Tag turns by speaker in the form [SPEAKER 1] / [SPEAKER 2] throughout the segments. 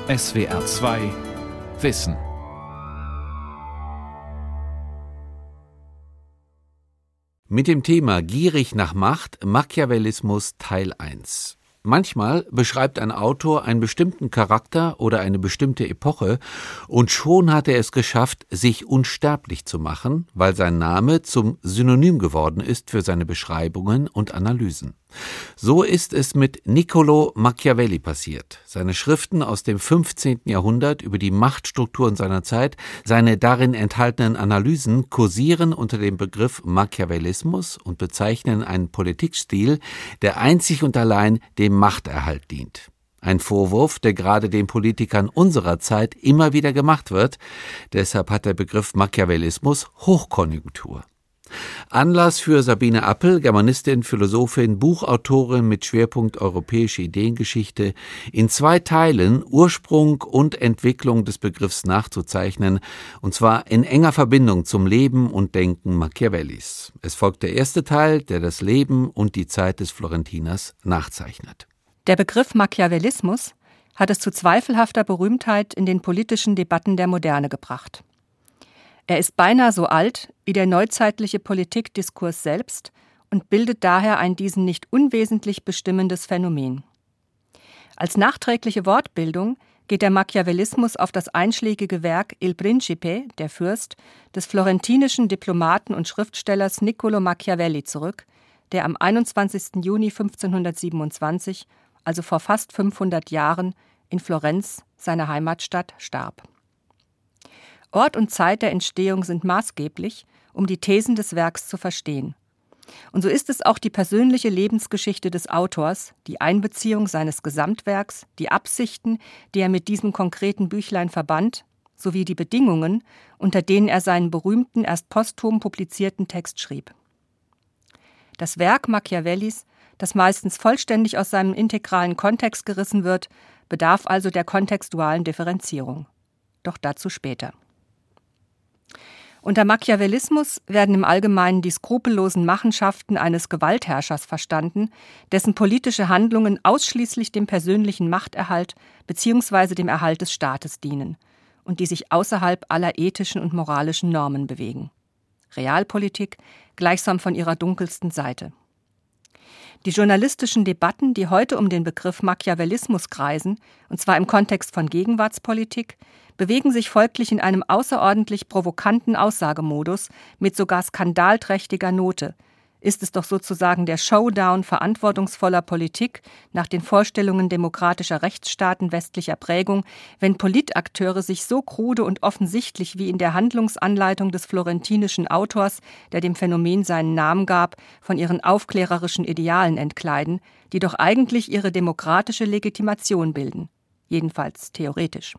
[SPEAKER 1] SWR 2 Wissen. Mit dem Thema Gierig nach Macht, Machiavellismus Teil 1. Manchmal beschreibt ein Autor einen bestimmten Charakter oder eine bestimmte Epoche und schon hat er es geschafft, sich unsterblich zu machen, weil sein Name zum Synonym geworden ist für seine Beschreibungen und Analysen. So ist es mit Niccolò Machiavelli passiert. Seine Schriften aus dem 15. Jahrhundert über die Machtstrukturen seiner Zeit, seine darin enthaltenen Analysen kursieren unter dem Begriff Machiavellismus und bezeichnen einen Politikstil, der einzig und allein dem Machterhalt dient. Ein Vorwurf, der gerade den Politikern unserer Zeit immer wieder gemacht wird. Deshalb hat der Begriff Machiavellismus Hochkonjunktur. Anlass für Sabine Appel, Germanistin, Philosophin, Buchautorin mit Schwerpunkt europäische Ideengeschichte, in 2 Teilen Ursprung und Entwicklung des Begriffs nachzuzeichnen, und zwar in enger Verbindung zum Leben und Denken Machiavellis. Es folgt der erste Teil, der das Leben und die Zeit des Florentiners nachzeichnet.
[SPEAKER 2] Der Begriff Machiavellismus hat es zu zweifelhafter Berühmtheit in den politischen Debatten der Moderne gebracht. Er ist beinahe so alt wie der neuzeitliche Politikdiskurs selbst und bildet daher ein diesen nicht unwesentlich bestimmendes Phänomen. Als nachträgliche Wortbildung geht der Machiavellismus auf das einschlägige Werk Il Principe, der Fürst, des florentinischen Diplomaten und Schriftstellers Niccolò Machiavelli zurück, der am 21. Juni 1527, also vor fast 500 Jahren, in Florenz, seiner Heimatstadt, starb. Ort und Zeit der Entstehung sind maßgeblich, um die Thesen des Werks zu verstehen. Und so ist es auch die persönliche Lebensgeschichte des Autors, die Einbeziehung seines Gesamtwerks, die Absichten, die er mit diesem konkreten Büchlein verband, sowie die Bedingungen, unter denen er seinen berühmten, erst posthum publizierten Text schrieb. Das Werk Machiavellis, das meistens vollständig aus seinem integralen Kontext gerissen wird, bedarf also der kontextualen Differenzierung. Doch dazu später. Unter Machiavellismus werden im Allgemeinen die skrupellosen Machenschaften eines Gewaltherrschers verstanden, dessen politische Handlungen ausschließlich dem persönlichen Machterhalt bzw. dem Erhalt des Staates dienen und die sich außerhalb aller ethischen und moralischen Normen bewegen. Realpolitik gleichsam von ihrer dunkelsten Seite. Die journalistischen Debatten, die heute um den Begriff Machiavellismus kreisen, und zwar im Kontext von Gegenwartspolitik, bewegen sich folglich in einem außerordentlich provokanten Aussagemodus mit sogar skandalträchtiger Note. Ist es doch sozusagen der Showdown verantwortungsvoller Politik nach den Vorstellungen demokratischer Rechtsstaaten westlicher Prägung, wenn Politakteure sich so krude und offensichtlich wie in der Handlungsanleitung des florentinischen Autors, der dem Phänomen seinen Namen gab, von ihren aufklärerischen Idealen entkleiden, die doch eigentlich ihre demokratische Legitimation bilden, jedenfalls theoretisch.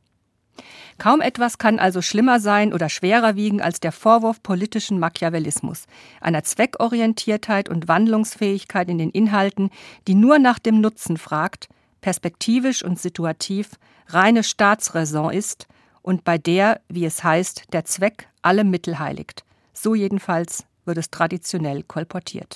[SPEAKER 2] Kaum etwas kann also schlimmer sein oder schwerer wiegen als der Vorwurf politischen Machiavellismus, einer Zweckorientiertheit und Wandlungsfähigkeit in den Inhalten, die nur nach dem Nutzen fragt, perspektivisch und situativ reine Staatsräson ist und bei der, wie es heißt, der Zweck alle Mittel heiligt. So jedenfalls wird es traditionell kolportiert.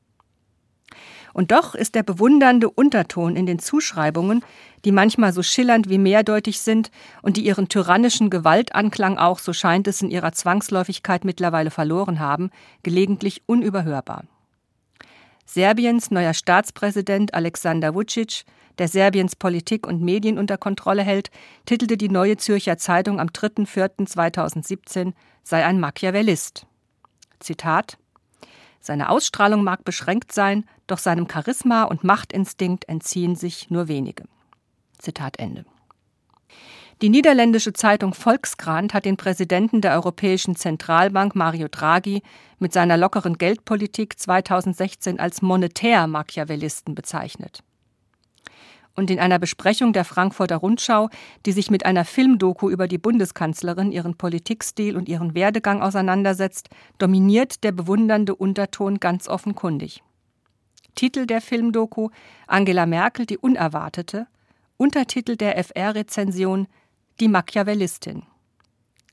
[SPEAKER 2] Und doch ist der bewundernde Unterton in den Zuschreibungen, die manchmal so schillernd wie mehrdeutig sind und die ihren tyrannischen Gewaltanklang auch, so scheint es, in ihrer Zwangsläufigkeit mittlerweile verloren haben, gelegentlich unüberhörbar. Serbiens neuer Staatspräsident Aleksandar Vučić, der Serbiens Politik und Medien unter Kontrolle hält, titelte die Neue Zürcher Zeitung am 3.4.2017, sei ein Machiavellist. Zitat: Seine Ausstrahlung mag beschränkt sein, doch seinem Charisma und Machtinstinkt entziehen sich nur wenige. Zitat Ende. Die niederländische Zeitung Volkskrant hat den Präsidenten der Europäischen Zentralbank Mario Draghi mit seiner lockeren Geldpolitik 2016 als Monetär-Machiavellisten bezeichnet. Und in einer Besprechung der Frankfurter Rundschau, die sich mit einer Filmdoku über die Bundeskanzlerin, ihren Politikstil und ihren Werdegang auseinandersetzt, dominiert der bewundernde Unterton ganz offenkundig. Titel der Filmdoku: Angela Merkel, die Unerwartete. Untertitel der FR-Rezension: Die Machiavellistin.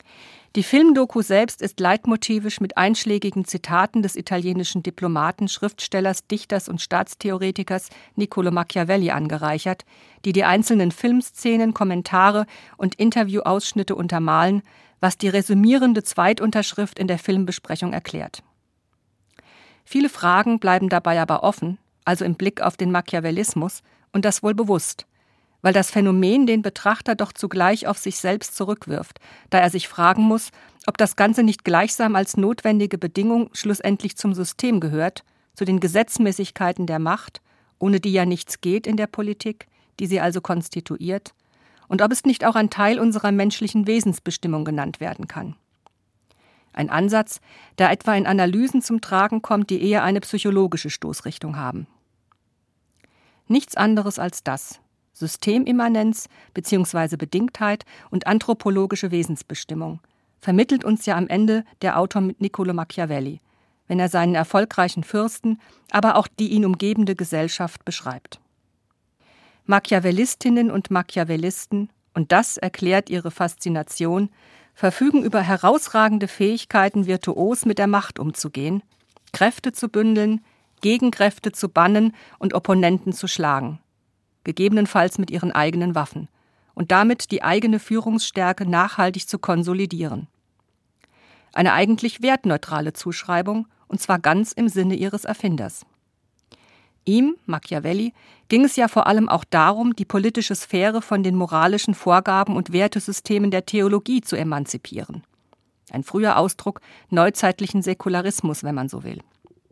[SPEAKER 2] Die Filmdoku selbst ist leitmotivisch mit einschlägigen Zitaten des italienischen Diplomaten, Schriftstellers, Dichters und Staatstheoretikers Niccolò Machiavelli angereichert, die die einzelnen Filmszenen, Kommentare und Interviewausschnitte untermalen, was die resümierende Zweitunterschrift in der Filmbesprechung erklärt. Viele Fragen bleiben dabei aber offen, also im Blick auf den Machiavellismus, und das wohl bewusst, weil das Phänomen den Betrachter doch zugleich auf sich selbst zurückwirft, da er sich fragen muss, ob das Ganze nicht gleichsam als notwendige Bedingung schlussendlich zum System gehört, zu den Gesetzmäßigkeiten der Macht, ohne die ja nichts geht in der Politik, die sie also konstituiert, und ob es nicht auch ein Teil unserer menschlichen Wesensbestimmung genannt werden kann. Ein Ansatz, der etwa in Analysen zum Tragen kommt, die eher eine psychologische Stoßrichtung haben. Nichts anderes als das: Systemimmanenz bzw. Bedingtheit und anthropologische Wesensbestimmung vermittelt uns ja am Ende der Autor mit Niccolò Machiavelli, wenn er seinen erfolgreichen Fürsten, aber auch die ihn umgebende Gesellschaft beschreibt. Machiavellistinnen und Machiavellisten, und das erklärt ihre Faszination, verfügen über herausragende Fähigkeiten, virtuos mit der Macht umzugehen, Kräfte zu bündeln, Gegenkräfte zu bannen und Opponenten zu schlagen, gegebenenfalls mit ihren eigenen Waffen, und damit die eigene Führungsstärke nachhaltig zu konsolidieren. Eine eigentlich wertneutrale Zuschreibung, und zwar ganz im Sinne ihres Erfinders. Ihm, Machiavelli, ging es ja vor allem auch darum, die politische Sphäre von den moralischen Vorgaben und Wertesystemen der Theologie zu emanzipieren. Ein früher Ausdruck neuzeitlichen Säkularismus, wenn man so will.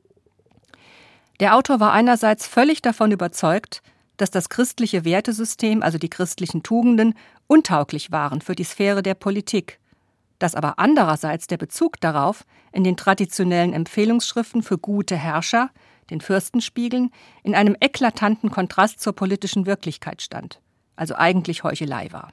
[SPEAKER 2] Der Autor war einerseits völlig davon überzeugt, dass das christliche Wertesystem, also die christlichen Tugenden, untauglich waren für die Sphäre der Politik, dass aber andererseits der Bezug darauf in den traditionellen Empfehlungsschriften für gute Herrscher, den Fürstenspiegeln, in einem eklatanten Kontrast zur politischen Wirklichkeit stand, also eigentlich Heuchelei war.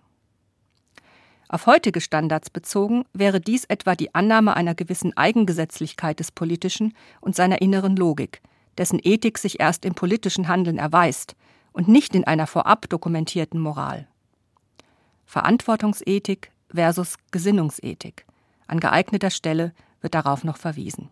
[SPEAKER 2] Auf heutige Standards bezogen wäre dies etwa die Annahme einer gewissen Eigengesetzlichkeit des Politischen und seiner inneren Logik, dessen Ethik sich erst im politischen Handeln erweist und nicht in einer vorab dokumentierten Moral. Verantwortungsethik versus Gesinnungsethik. An geeigneter Stelle wird darauf noch verwiesen.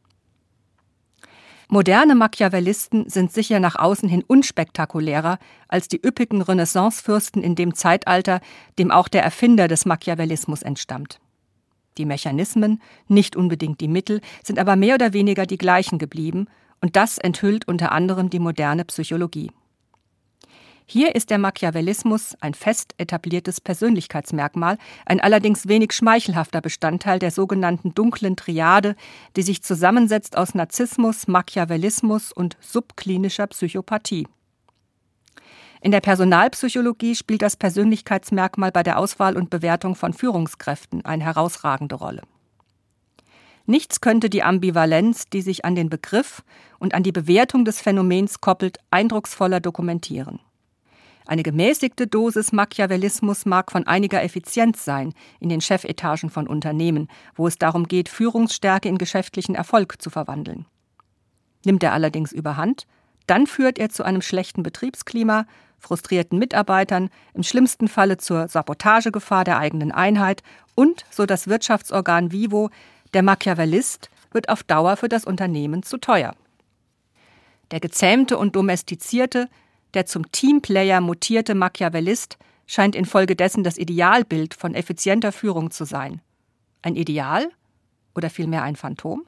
[SPEAKER 2] Moderne Machiavellisten sind sicher nach außen hin unspektakulärer als die üppigen Renaissancefürsten in dem Zeitalter, dem auch der Erfinder des Machiavellismus entstammt. Die Mechanismen, nicht unbedingt die Mittel, sind aber mehr oder weniger die gleichen geblieben, und das enthüllt unter anderem die moderne Psychologie. Hier ist der Machiavellismus ein fest etabliertes Persönlichkeitsmerkmal, ein allerdings wenig schmeichelhafter Bestandteil der sogenannten dunklen Triade, die sich zusammensetzt aus Narzissmus, Machiavellismus und subklinischer Psychopathie. In der Personalpsychologie spielt das Persönlichkeitsmerkmal bei der Auswahl und Bewertung von Führungskräften eine herausragende Rolle. Nichts könnte die Ambivalenz, die sich an den Begriff und an die Bewertung des Phänomens koppelt, eindrucksvoller dokumentieren. Eine gemäßigte Dosis Machiavellismus mag von einiger Effizienz sein in den Chefetagen von Unternehmen, wo es darum geht, Führungsstärke in geschäftlichen Erfolg zu verwandeln. Nimmt er allerdings überhand, dann führt er zu einem schlechten Betriebsklima, frustrierten Mitarbeitern, im schlimmsten Falle zur Sabotagegefahr der eigenen Einheit und, so das Wirtschaftsorgan Vivo, der Machiavellist wird auf Dauer für das Unternehmen zu teuer. Der gezähmte und domestizierte, der zum Teamplayer mutierte Machiavellist scheint infolgedessen das Idealbild von effizienter Führung zu sein. Ein Ideal oder vielmehr ein Phantom?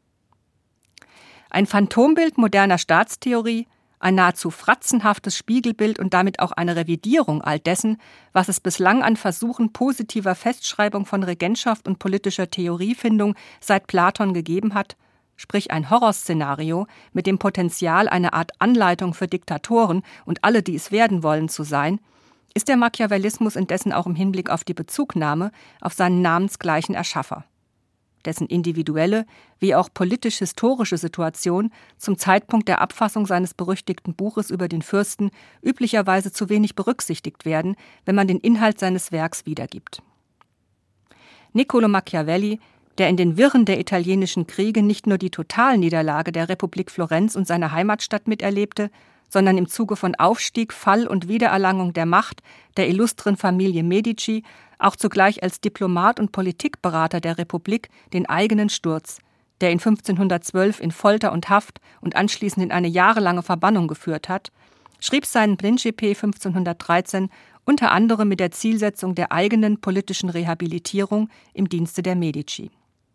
[SPEAKER 2] Ein Phantombild moderner Staatstheorie, ein nahezu fratzenhaftes Spiegelbild und damit auch eine Revidierung all dessen, was es bislang an Versuchen positiver Festschreibung von Regentschaft und politischer Theoriefindung seit Platon gegeben hat, sprich ein Horrorszenario mit dem Potenzial, eine Art Anleitung für Diktatoren und alle, die es werden wollen, zu sein, ist der Machiavellismus indessen auch im Hinblick auf die Bezugnahme auf seinen namensgleichen Erschaffer, dessen individuelle wie auch politisch-historische Situation zum Zeitpunkt der Abfassung seines berüchtigten Buches über den Fürsten üblicherweise zu wenig berücksichtigt werden, wenn man den Inhalt seines Werks wiedergibt. Niccolò Machiavelli, der in den Wirren der italienischen Kriege nicht nur die Totalniederlage der Republik Florenz und seiner Heimatstadt miterlebte, sondern im Zuge von Aufstieg, Fall und Wiedererlangung der Macht der illustren Familie Medici auch zugleich als Diplomat und Politikberater der Republik den eigenen Sturz, der ihn 1512 in Folter und Haft und anschließend in eine jahrelange Verbannung geführt hat, schrieb seinen Principe 1513 unter anderem mit der Zielsetzung der eigenen politischen Rehabilitierung im Dienste der Medici.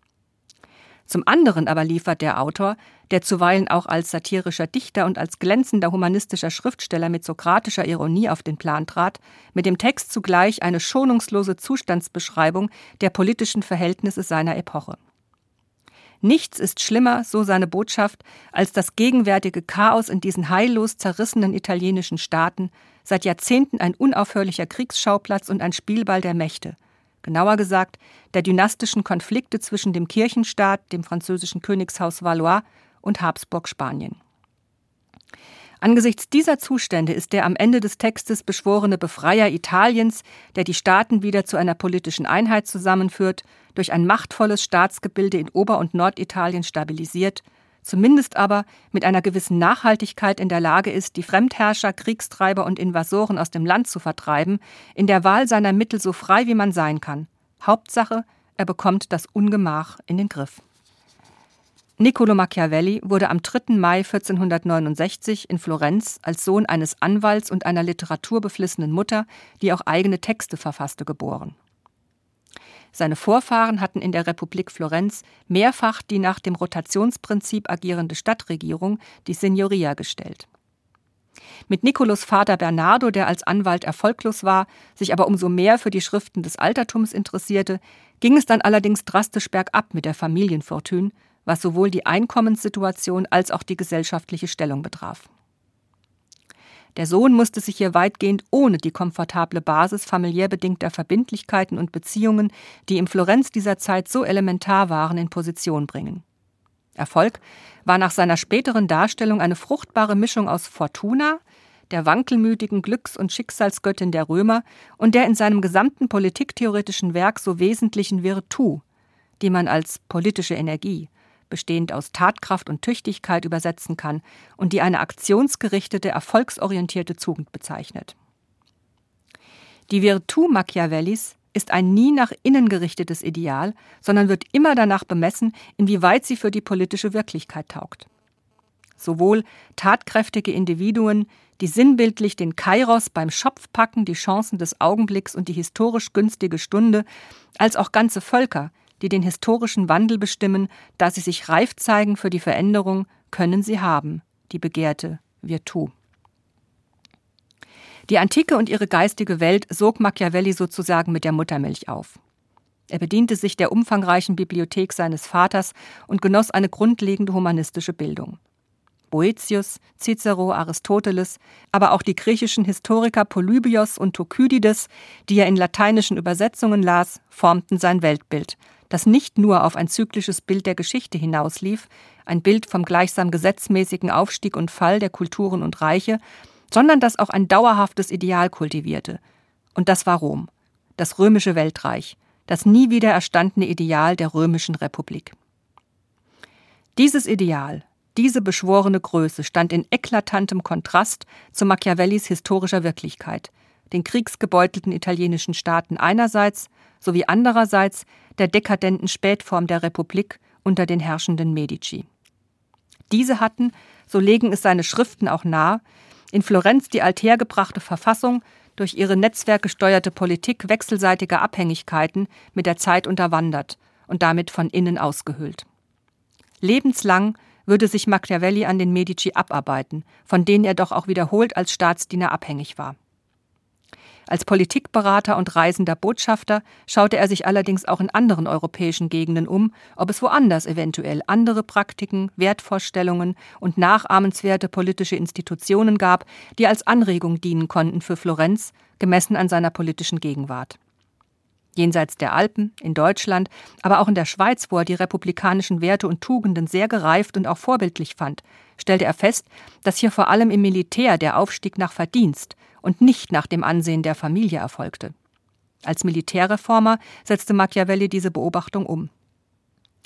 [SPEAKER 2] Zum anderen aber liefert der Autor, der zuweilen auch als satirischer Dichter und als glänzender humanistischer Schriftsteller mit sokratischer Ironie auf den Plan trat, mit dem Text zugleich eine schonungslose Zustandsbeschreibung der politischen Verhältnisse seiner Epoche. Nichts ist schlimmer, so seine Botschaft, als das gegenwärtige Chaos in diesen heillos zerrissenen italienischen Staaten, seit Jahrzehnten ein unaufhörlicher Kriegsschauplatz und ein Spielball der Mächte. Genauer gesagt, der dynastischen Konflikte zwischen dem Kirchenstaat, dem französischen Königshaus Valois und Habsburg-Spanien. Angesichts dieser Zustände ist der am Ende des Textes beschworene Befreier Italiens, der die Staaten wieder zu einer politischen Einheit zusammenführt, durch ein machtvolles Staatsgebilde in Ober- und Norditalien stabilisiert, zumindest aber mit einer gewissen Nachhaltigkeit in der Lage ist, die Fremdherrscher, Kriegstreiber und Invasoren aus dem Land zu vertreiben, in der Wahl seiner Mittel so frei wie man sein kann. Hauptsache, er bekommt das Ungemach in den Griff. Niccolò Machiavelli wurde am 3. Mai 1469 in Florenz als Sohn eines Anwalts und einer literaturbeflissenen Mutter, die auch eigene Texte verfasste, geboren. Seine Vorfahren hatten in der Republik Florenz mehrfach die nach dem Rotationsprinzip agierende Stadtregierung, die Signoria, gestellt. Mit Niccolos Vater Bernardo, der als Anwalt erfolglos war, sich aber umso mehr für die Schriften des Altertums interessierte, ging es dann allerdings drastisch bergab mit der Familienfortune, was sowohl die Einkommenssituation als auch die gesellschaftliche Stellung betraf. Der Sohn musste sich hier weitgehend ohne die komfortable Basis familiär bedingter Verbindlichkeiten und Beziehungen, die im Florenz dieser Zeit so elementar waren, in Position bringen. Erfolg war nach seiner späteren Darstellung eine fruchtbare Mischung aus Fortuna, der wankelmütigen Glücks- und Schicksalsgöttin der Römer, und der in seinem gesamten politiktheoretischen Werk so wesentlichen Virtu, die man als politische Energie, bestehend aus Tatkraft und Tüchtigkeit, übersetzen kann und die eine aktionsgerichtete, erfolgsorientierte Tugend bezeichnet. Die Virtu Machiavellis ist ein nie nach innen gerichtetes Ideal, sondern wird immer danach bemessen, inwieweit sie für die politische Wirklichkeit taugt. Sowohl tatkräftige Individuen, die sinnbildlich den Kairos beim Schopf packen, die Chancen des Augenblicks und die historisch günstige Stunde, als auch ganze Völker, die den historischen Wandel bestimmen, da sie sich reif zeigen für die Veränderung, können sie haben, die begehrte Virtu. Die Antike und ihre geistige Welt sog Machiavelli sozusagen mit der Muttermilch auf. Er bediente sich der umfangreichen Bibliothek seines Vaters und genoss eine grundlegende humanistische Bildung. Boëthius, Cicero, Aristoteles, aber auch die griechischen Historiker Polybios und Thukydides, die er in lateinischen Übersetzungen las, formten sein Weltbild, das nicht nur auf ein zyklisches Bild der Geschichte hinauslief, ein Bild vom gleichsam gesetzmäßigen Aufstieg und Fall der Kulturen und Reiche, sondern das auch ein dauerhaftes Ideal kultivierte. Und das war Rom, das römische Weltreich, das nie wieder erstandene Ideal der römischen Republik. Dieses Ideal, diese beschworene Größe stand in eklatantem Kontrast zu Machiavellis historischer Wirklichkeit, den kriegsgebeutelten italienischen Staaten einerseits sowie andererseits der dekadenten Spätform der Republik unter den herrschenden Medici. Diese hatten, so legen es seine Schriften auch nahe, in Florenz die althergebrachte Verfassung durch ihre netzwerkgesteuerte Politik wechselseitiger Abhängigkeiten mit der Zeit unterwandert und damit von innen ausgehöhlt. Lebenslang würde sich Machiavelli an den Medici abarbeiten, von denen er doch auch wiederholt als Staatsdiener abhängig war. Als Politikberater und reisender Botschafter schaute er sich allerdings auch in anderen europäischen Gegenden um, ob es woanders eventuell andere Praktiken, Wertvorstellungen und nachahmenswerte politische Institutionen gab, die als Anregung dienen konnten für Florenz, gemessen an seiner politischen Gegenwart. Jenseits der Alpen, in Deutschland, aber auch in der Schweiz, wo er die republikanischen Werte und Tugenden sehr gereift und auch vorbildlich fand, stellte er fest, dass hier vor allem im Militär der Aufstieg nach Verdienst und nicht nach dem Ansehen der Familie erfolgte. Als Militärreformer setzte Machiavelli diese Beobachtung um.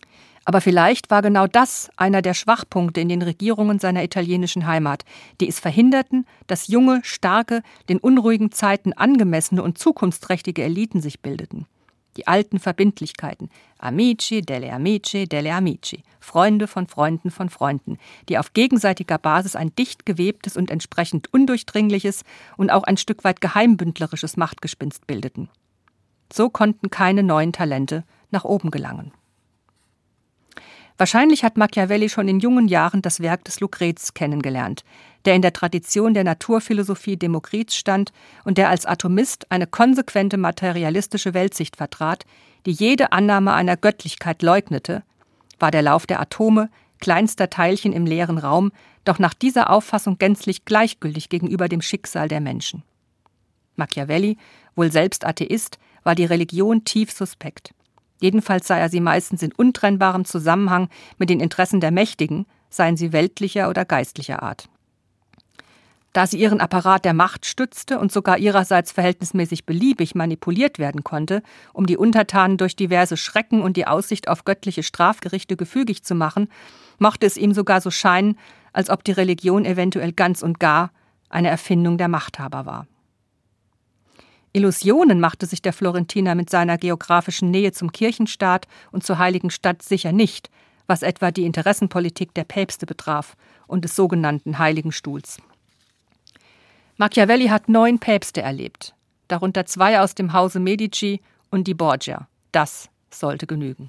[SPEAKER 2] Aber vielleicht war genau das einer der Schwachpunkte in den Regierungen seiner italienischen Heimat, die es verhinderten, dass junge, starke, den unruhigen Zeiten angemessene und zukunftsträchtige Eliten sich bildeten. Die alten Verbindlichkeiten, Amici delle Amici, Freunde von Freunden von Freunden, die auf gegenseitiger Basis ein dicht gewebtes und entsprechend undurchdringliches und auch ein Stück weit geheimbündlerisches Machtgespinst bildeten. So konnten keine neuen Talente nach oben gelangen. Wahrscheinlich hat Machiavelli schon in jungen Jahren das Werk des Lucrez kennengelernt, der in der Tradition der Naturphilosophie Demokrits stand und der als Atomist eine konsequente materialistische Weltsicht vertrat, die jede Annahme einer Göttlichkeit leugnete, war der Lauf der Atome, kleinster Teilchen im leeren Raum, doch nach dieser Auffassung gänzlich gleichgültig gegenüber dem Schicksal der Menschen. Machiavelli, wohl selbst Atheist, war die Religion tief suspekt. Jedenfalls sah er sie meistens in untrennbarem Zusammenhang mit den Interessen der Mächtigen, seien sie weltlicher oder geistlicher Art. Da sie ihren Apparat der Macht stützte und sogar ihrerseits verhältnismäßig beliebig manipuliert werden konnte, um die Untertanen durch diverse Schrecken und die Aussicht auf göttliche Strafgerichte gefügig zu machen, mochte es ihm sogar so scheinen, als ob die Religion eventuell ganz und gar eine Erfindung der Machthaber war. Illusionen machte sich der Florentiner mit seiner geografischen Nähe zum Kirchenstaat und zur heiligen Stadt sicher nicht, was etwa die Interessenpolitik der Päpste betraf und des sogenannten Heiligen Stuhls. Machiavelli hat 9 Päpste erlebt, darunter 2 aus dem Hause Medici und die Borgia. Das sollte genügen.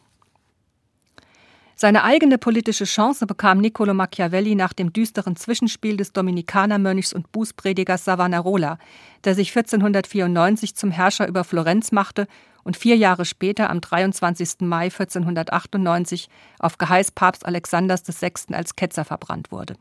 [SPEAKER 2] Seine eigene politische Chance bekam Niccolò Machiavelli nach dem düsteren Zwischenspiel des Dominikanermönchs und Bußpredigers Savonarola, der sich 1494 zum Herrscher über Florenz machte und 4 Jahre später, am 23. Mai 1498, auf Geheiß Papst Alexanders VI. Als Ketzer verbrannt wurde.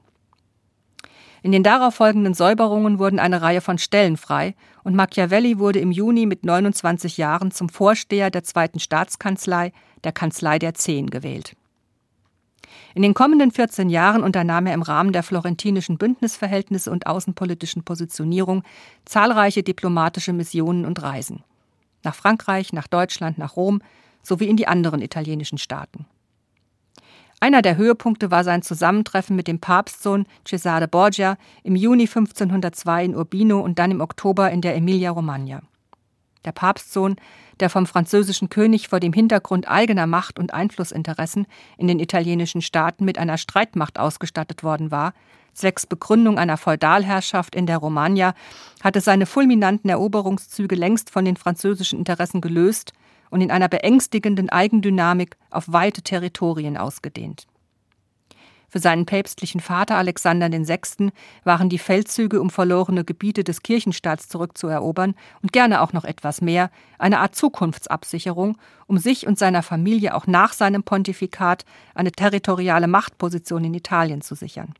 [SPEAKER 2] In den darauffolgenden Säuberungen wurden eine Reihe von Stellen frei und Machiavelli wurde im Juni mit 29 Jahren zum Vorsteher der zweiten Staatskanzlei, der Kanzlei der 10, gewählt. In den kommenden 14 Jahren unternahm er im Rahmen der florentinischen Bündnisverhältnisse und außenpolitischen Positionierung zahlreiche diplomatische Missionen und Reisen. Nach Frankreich, nach Deutschland, nach Rom sowie in die anderen italienischen Staaten. Einer der Höhepunkte war sein Zusammentreffen mit dem Papstsohn Cesare Borgia im Juni 1502 in Urbino und dann im Oktober in der Emilia-Romagna. Der Papstsohn, der vom französischen König vor dem Hintergrund eigener Macht und Einflussinteressen in den italienischen Staaten mit einer Streitmacht ausgestattet worden war, zwecks Begründung einer Feudalherrschaft in der Romagna, hatte seine fulminanten Eroberungszüge längst von den französischen Interessen gelöst und in einer beängstigenden Eigendynamik auf weite Territorien ausgedehnt. Für seinen päpstlichen Vater Alexander VI. Waren die Feldzüge, um verlorene Gebiete des Kirchenstaats zurückzuerobern und gerne auch noch etwas mehr, eine Art Zukunftsabsicherung, um sich und seiner Familie auch nach seinem Pontifikat eine territoriale Machtposition in Italien zu sichern.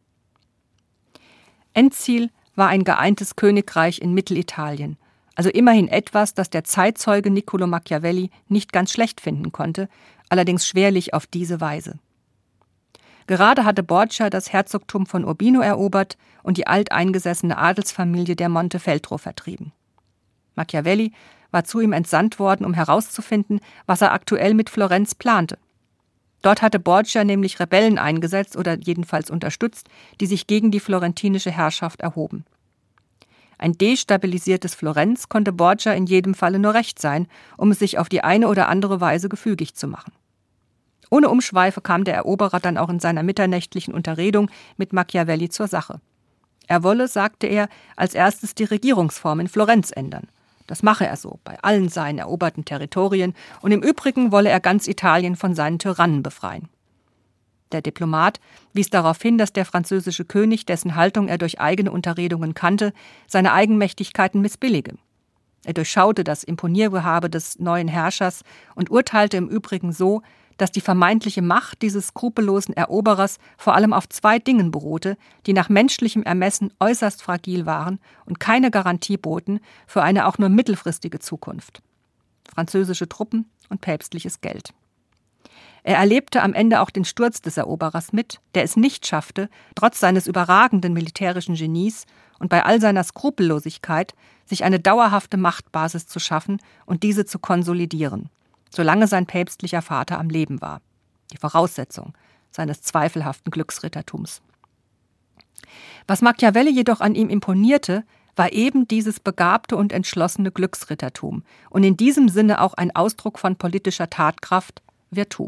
[SPEAKER 2] Endziel war ein geeintes Königreich in Mittelitalien, also immerhin etwas, das der Zeitzeuge Niccolò Machiavelli nicht ganz schlecht finden konnte, allerdings schwerlich auf diese Weise. Gerade hatte Borgia das Herzogtum von Urbino erobert und die alteingesessene Adelsfamilie der Montefeltro vertrieben. Machiavelli war zu ihm entsandt worden, um herauszufinden, was er aktuell mit Florenz plante. Dort hatte Borgia nämlich Rebellen eingesetzt oder jedenfalls unterstützt, die sich gegen die florentinische Herrschaft erhoben. Ein destabilisiertes Florenz konnte Borgia in jedem Falle nur recht sein, um es sich auf die eine oder andere Weise gefügig zu machen. Ohne Umschweife kam der Eroberer dann auch in seiner mitternächtlichen Unterredung mit Machiavelli zur Sache. Er wolle, sagte er, als erstes die Regierungsform in Florenz ändern. Das mache er so, bei allen seinen eroberten Territorien, und im Übrigen wolle er ganz Italien von seinen Tyrannen befreien. Der Diplomat wies darauf hin, dass der französische König, dessen Haltung er durch eigene Unterredungen kannte, seine Eigenmächtigkeiten missbillige. Er durchschaute das Imponiergehabe des neuen Herrschers und urteilte im Übrigen so, dass die vermeintliche Macht dieses skrupellosen Eroberers vor allem auf 2 Dingen beruhte, die nach menschlichem Ermessen äußerst fragil waren und keine Garantie boten für eine auch nur mittelfristige Zukunft: französische Truppen und päpstliches Geld. Er erlebte am Ende auch den Sturz des Eroberers mit, der es nicht schaffte, trotz seines überragenden militärischen Genies und bei all seiner Skrupellosigkeit, sich eine dauerhafte Machtbasis zu schaffen und diese zu konsolidieren, solange sein päpstlicher Vater am Leben war. die Voraussetzung seines zweifelhaften Glücksrittertums. Was Machiavelli jedoch an ihm imponierte, war eben dieses begabte und entschlossene Glücksrittertum und in diesem Sinne auch ein Ausdruck von politischer Tatkraft, Virtu.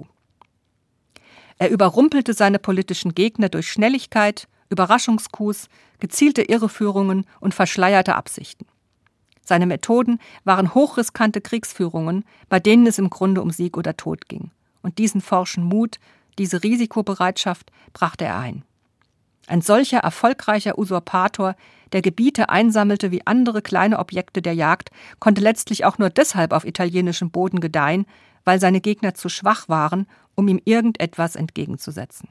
[SPEAKER 2] Er überrumpelte seine politischen Gegner durch Schnelligkeit, Überraschungskus, gezielte Irreführungen und verschleierte Absichten. Seine Methoden waren hochriskante Kriegsführungen, bei denen es im Grunde um Sieg oder Tod ging. Und diesen forschen Mut, diese Risikobereitschaft brachte er ein. Ein solcher erfolgreicher Usurpator, der Gebiete einsammelte wie andere kleine Objekte der Jagd, konnte letztlich auch nur deshalb auf italienischem Boden gedeihen, weil seine Gegner zu schwach waren, um ihm irgendetwas entgegenzusetzen.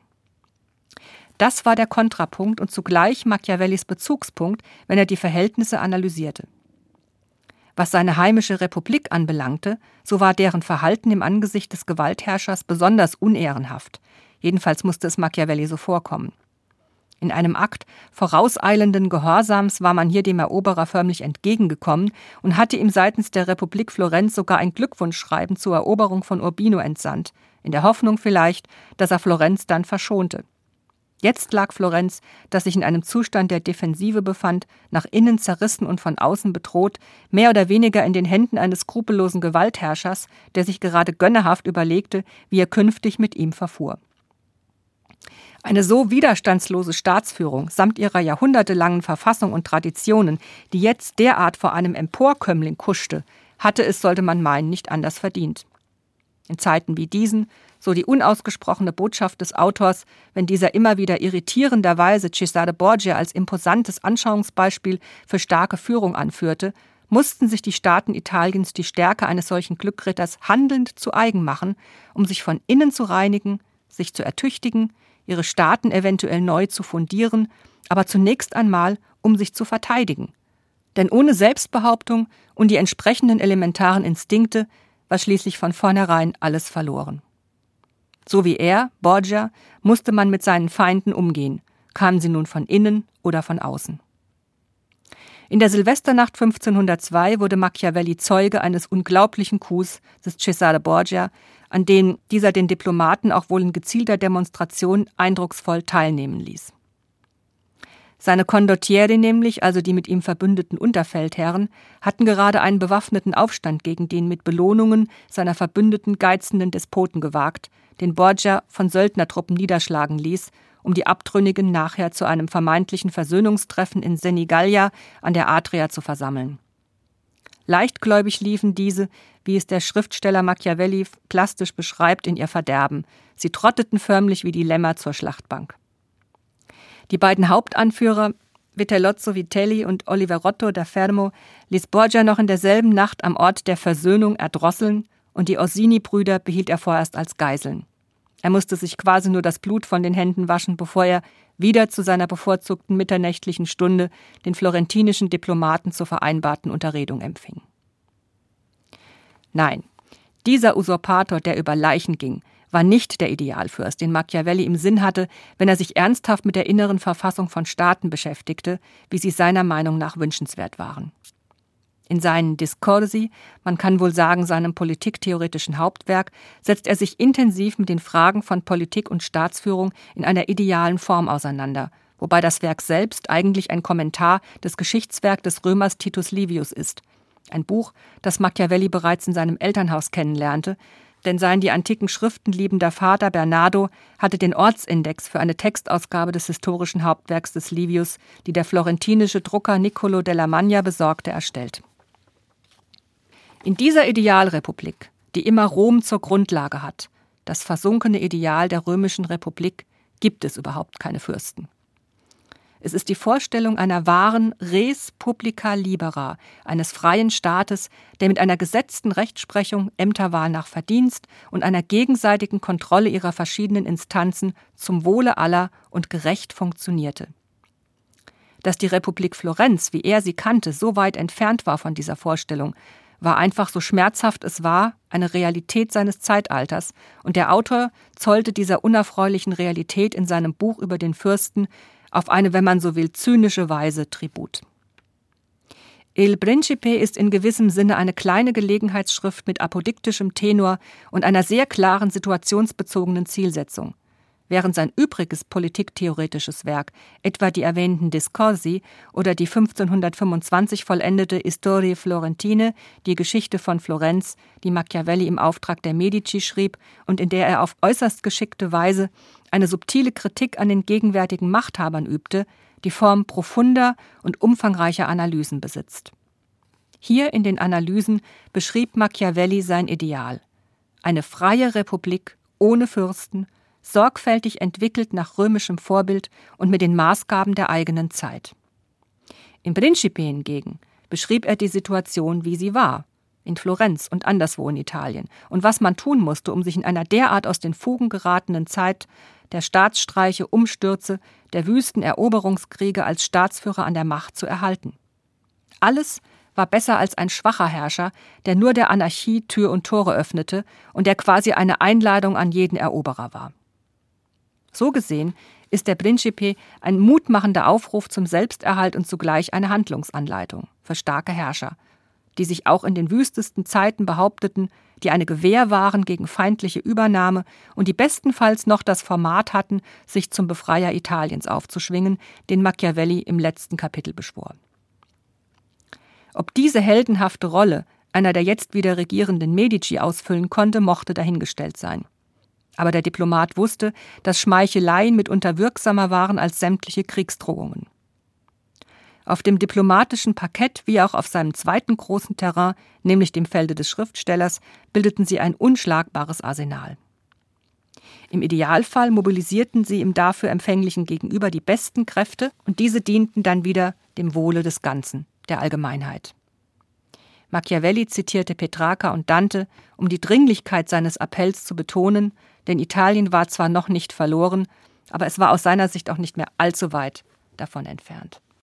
[SPEAKER 2] Das war der Kontrapunkt und zugleich Machiavellis Bezugspunkt, wenn er die Verhältnisse analysierte. Was seine heimische Republik anbelangte, so war deren Verhalten im Angesicht des Gewaltherrschers besonders unehrenhaft. Jedenfalls musste es Machiavelli so vorkommen. In einem Akt vorauseilenden Gehorsams war man hier dem Eroberer förmlich entgegengekommen und hatte ihm seitens der Republik Florenz sogar ein Glückwunschschreiben zur Eroberung von Urbino entsandt, in der Hoffnung vielleicht, dass er Florenz dann verschonte. Jetzt lag Florenz, das sich in einem Zustand der Defensive befand, nach innen zerrissen und von außen bedroht, mehr oder weniger in den Händen eines skrupellosen Gewaltherrschers, der sich gerade gönnerhaft überlegte, wie er künftig mit ihm verfuhr. Eine so widerstandslose Staatsführung samt ihrer jahrhundertelangen Verfassung und Traditionen, die jetzt derart vor einem Emporkömmling kuschte, hatte es, sollte man meinen, nicht anders verdient. In Zeiten wie diesen, so die unausgesprochene Botschaft des Autors, wenn dieser immer wieder irritierenderweise Cesare Borgia als imposantes Anschauungsbeispiel für starke Führung anführte, mussten sich die Staaten Italiens die Stärke eines solchen Glückritters handelnd zu eigen machen, um sich von innen zu reinigen, sich zu ertüchtigen, ihre Staaten eventuell neu zu fundieren, aber zunächst einmal, um sich zu verteidigen. Denn ohne Selbstbehauptung und die entsprechenden elementaren Instinkte war schließlich von vornherein alles verloren. So wie er, Borgia, musste man mit seinen Feinden umgehen, kamen sie nun von innen oder von außen. In der Silvesternacht 1502 wurde Machiavelli Zeuge eines unglaublichen Coups des Cesare Borgia, an dem dieser den Diplomaten auch wohl in gezielter Demonstration eindrucksvoll teilnehmen ließ. Seine Condottieri nämlich, also die mit ihm verbündeten Unterfeldherren, hatten gerade einen bewaffneten Aufstand gegen den mit Belohnungen seiner Verbündeten geizenden Despoten gewagt, den Borgia von Söldnertruppen niederschlagen ließ, um die Abtrünnigen nachher zu einem vermeintlichen Versöhnungstreffen in Senigallia an der Adria zu versammeln. Leichtgläubig liefen diese, wie es der Schriftsteller Machiavelli plastisch beschreibt, in ihr Verderben. Sie trotteten förmlich wie die Lämmer zur Schlachtbank. Die beiden Hauptanführer, Vitellozzo Vitelli und Oliverotto da Fermo, ließ Borgia noch in derselben Nacht am Ort der Versöhnung erdrosseln und die Orsini-Brüder behielt er vorerst als Geiseln. Er musste sich quasi nur das Blut von den Händen waschen, bevor er wieder zu seiner bevorzugten mitternächtlichen Stunde den florentinischen Diplomaten zur vereinbarten Unterredung empfing. Nein, dieser Usurpator, der über Leichen ging, war nicht der Idealfürst, den Machiavelli im Sinn hatte, wenn er sich ernsthaft mit der inneren Verfassung von Staaten beschäftigte, wie sie seiner Meinung nach wünschenswert waren. In seinen Discorsi, man kann wohl sagen seinem politiktheoretischen Hauptwerk, setzt er sich intensiv mit den Fragen von Politik und Staatsführung in einer idealen Form auseinander, wobei das Werk selbst eigentlich ein Kommentar des Geschichtswerks des Römers Titus Livius ist. Ein Buch, das Machiavelli bereits in seinem Elternhaus kennenlernte, denn sein die antiken Schriften liebender Vater Bernardo hatte den Ortsindex für eine Textausgabe des historischen Hauptwerks des Livius, die der florentinische Drucker Niccolo della Magna besorgte, erstellt. In dieser Idealrepublik, die immer Rom zur Grundlage hat, das versunkene Ideal der römischen Republik, gibt es überhaupt keine Fürsten. Es ist die Vorstellung einer wahren Res Publica Libera, eines freien Staates, der mit einer gesetzten Rechtsprechung, Ämterwahl nach Verdienst und einer gegenseitigen Kontrolle ihrer verschiedenen Instanzen zum Wohle aller und gerecht funktionierte. Dass die Republik Florenz, wie er sie kannte, so weit entfernt war von dieser Vorstellung, war einfach, so schmerzhaft es war, eine Realität seines Zeitalters, und der Autor zollte dieser unerfreulichen Realität in seinem Buch über den Fürsten auf eine, wenn man so will, zynische Weise Tribut. Il Principe ist in gewissem Sinne eine kleine Gelegenheitsschrift mit apodiktischem Tenor und einer sehr klaren situationsbezogenen Zielsetzung. Während sein übriges politiktheoretisches Werk, etwa die erwähnten Discorsi oder die 1525 vollendete Storie Florentine, die Geschichte von Florenz, die Machiavelli im Auftrag der Medici schrieb und in der er auf äußerst geschickte Weise eine subtile Kritik an den gegenwärtigen Machthabern übte, die Form profunder und umfangreicher Analysen besitzt. Hier in den Analysen beschrieb Machiavelli sein Ideal: eine freie Republik ohne Fürsten, sorgfältig entwickelt nach römischem Vorbild und mit den Maßgaben der eigenen Zeit. Im Principe hingegen beschrieb er die Situation, wie sie war, in Florenz und anderswo in Italien, und was man tun musste, um sich in einer derart aus den Fugen geratenen Zeit der Staatsstreiche, Umstürze, der wüsten Eroberungskriege als Staatsführer an der Macht zu erhalten. Alles war besser als ein schwacher Herrscher, der nur der Anarchie Tür und Tore öffnete und der quasi eine Einladung an jeden Eroberer war. So gesehen ist der Principe ein mutmachender Aufruf zum Selbsterhalt und zugleich eine Handlungsanleitung für starke Herrscher, die sich auch in den wüstesten Zeiten behaupteten, die eine Gewähr waren gegen feindliche Übernahme und die bestenfalls noch das Format hatten, sich zum Befreier Italiens aufzuschwingen, den Machiavelli im letzten Kapitel beschwor. Ob diese heldenhafte Rolle einer der jetzt wieder regierenden Medici ausfüllen konnte, mochte dahingestellt sein. Aber der Diplomat wusste, dass Schmeicheleien mitunter wirksamer waren als sämtliche Kriegsdrohungen. Auf dem diplomatischen Parkett wie auch auf seinem zweiten großen Terrain, nämlich dem Felde des Schriftstellers, bildeten sie ein unschlagbares Arsenal. Im Idealfall mobilisierten sie im dafür empfänglichen Gegenüber die besten Kräfte und diese dienten dann wieder dem Wohle des Ganzen, der Allgemeinheit. Machiavelli zitierte Petrarca und Dante, um die Dringlichkeit seines Appells zu betonen, denn Italien war zwar noch nicht verloren, aber es war aus seiner Sicht auch nicht mehr allzu weit davon entfernt.